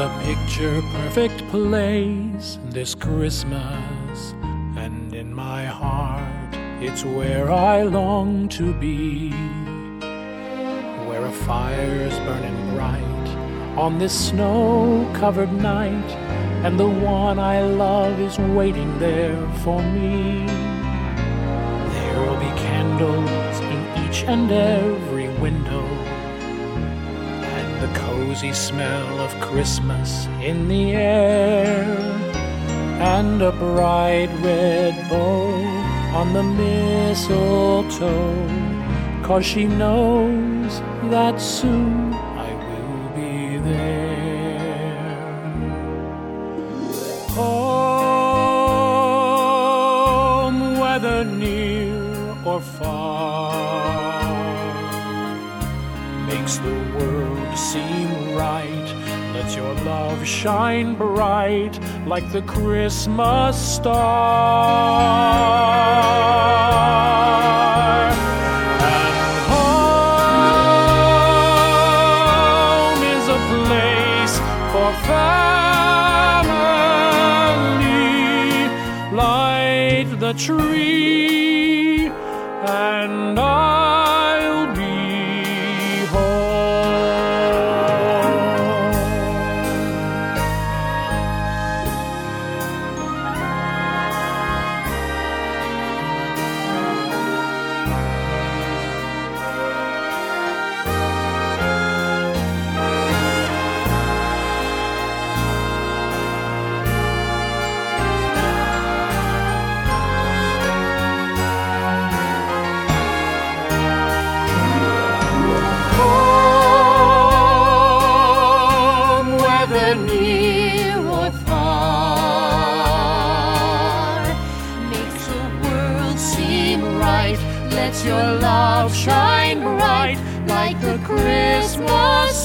a picture-perfect place this Christmas, and in my heart it's where I long to be, where a fire's burning bright on this snow-covered night, and the one I love is waiting there for me. There'll be candles in each and every window, the cozy smell of Christmas in the air, and a bright red bow on the mistletoe, 'cause she knows that soon I will be there. Home, whether near or far, makes the world seem right. Let your love shine bright like the Christmas star. And home is a place for family. Light the tree and I'll be near or far, makes the world seem right. Let your love shine bright like the Christmas